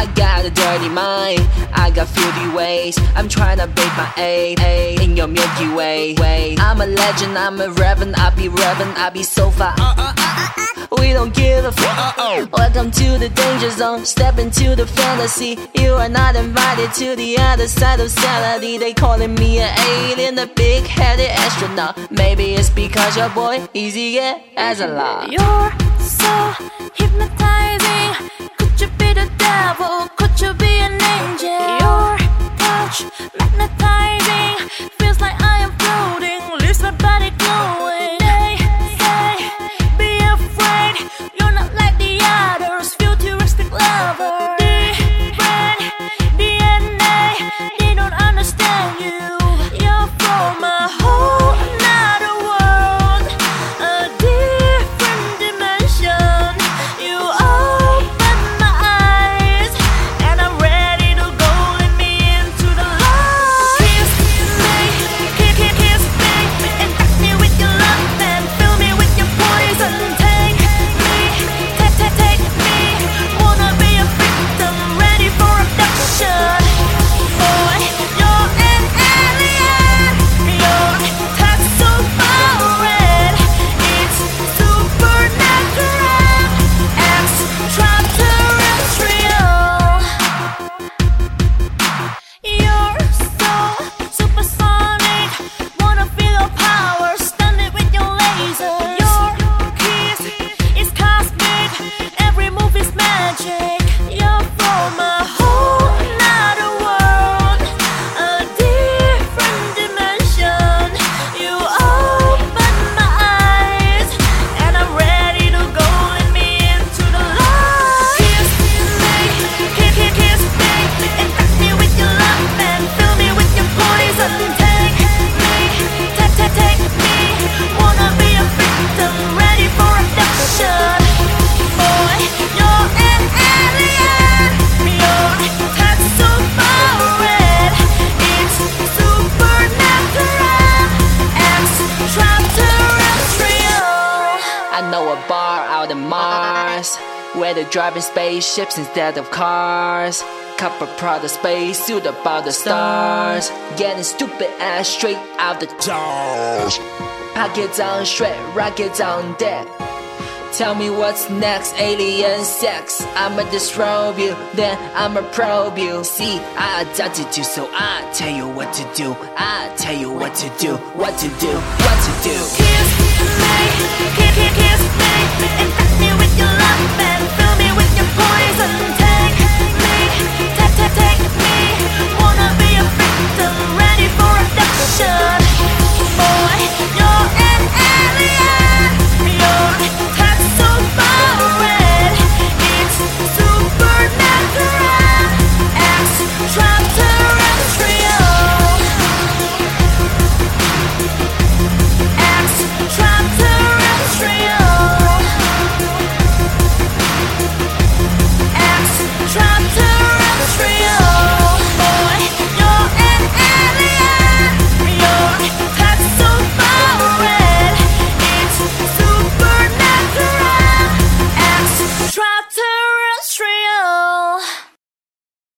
I got a dirty mind, I got filthy ways. I'm trying to bake my A in your Milky Way. I'm a legend, I'm a reverend, I be revving, I be so far. We don't give a fuck. Welcome to the danger zone, step into the fantasy. You are not invited to the other side of sanity. They calling me an alien, a big-headed astronaut. Maybe it's because your boy easy as a lot. You're so hypnotizing. Could you be the devil? Could you be an angel? Your touch magnetizing. Feels like I am floating, leaves my body glowing. They say, be afraid. You're not like the others, futuristic lover. Different DNA, they don't understand you. You're from a whole another world, a different dimension. You open my eyes, and I'm ready to go. Let me into the light. Kiss me, kiss me, infect me with your love and fill me with your poison. Take me, wanna be a victim, ready for abduction. Boy, you're an alien, your touch super red. It's supernatural, extraterrestrial. You're so supersonic, wanna feel your power, stun it with your laser. Your kiss is cosmic, every move is magic. You're from a whole another world, a different dimension. You open my eyes, and I'm ready to go. Let me into the light. Kiss me, infect me with your love and fill me with your poison. Take me, wanna be a victim, ready for abduction. Boy, you're an alien, your touch super red. It's supernatural, extraterrestrial. I know a bar out in Mars where they're driving spaceships instead of cars. Cup of Prada spacesuit about the stars. Getting stupid ass straight out the jaws. Pockets on straight, rockets on deck. Tell me what's next, alien sex. I'ma disrobe you, then I'ma probe you. See, I adopted you, so I tell you what to do. I tell you what to do, what to do, what to do.